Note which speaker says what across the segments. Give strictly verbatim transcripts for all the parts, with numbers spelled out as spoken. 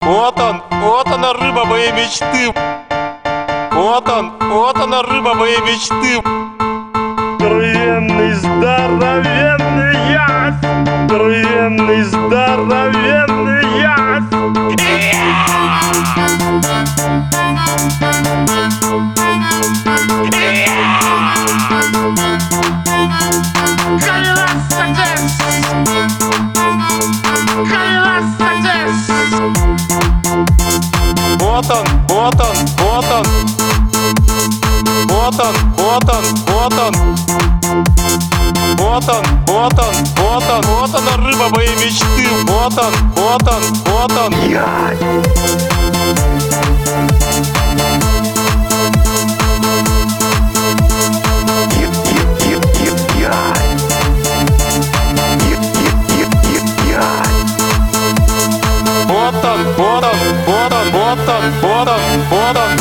Speaker 1: Вот он, вот она, рыба моей мечты. Вот он, вот она, рыба моей мечты.
Speaker 2: Здоровенный, здоровенный ясь, здоровенный, здоровенный ясь.
Speaker 1: Вот он, вот он, вот он. Вот он, вот он, вот он. Вот он, вот он, вот он. Вот она, рыба моей мечты. Вот он, вот он, вот он. Вот он, вот он, вот он, вот он, вот он, вот он.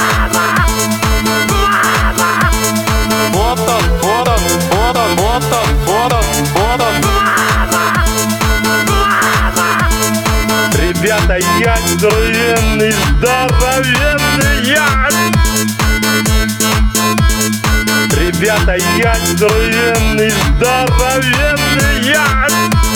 Speaker 1: Вот он, вот он, вот он, вот он, вот он, вот он.
Speaker 2: Ребята, ясь, здоровенный, здоровенный ясь. Ребята, ясь, здоровенный, здоровенный ясь.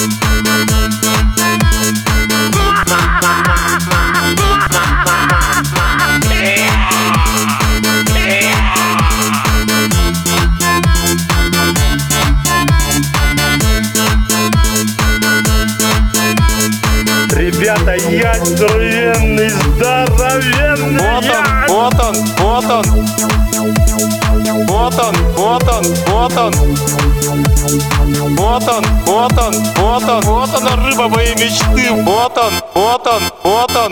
Speaker 2: Ребята, ясь, здоровенный, здоровенный
Speaker 1: Вот он,
Speaker 2: ясь.
Speaker 1: вот он, вот он. Вот он, вот он, вот он. Вот он, вот он, вот он. Вот она, рыба моей мечты. Вот он, вот он, вот он.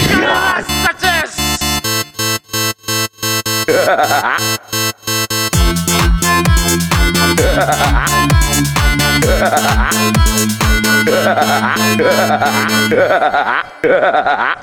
Speaker 2: Ha ha ha!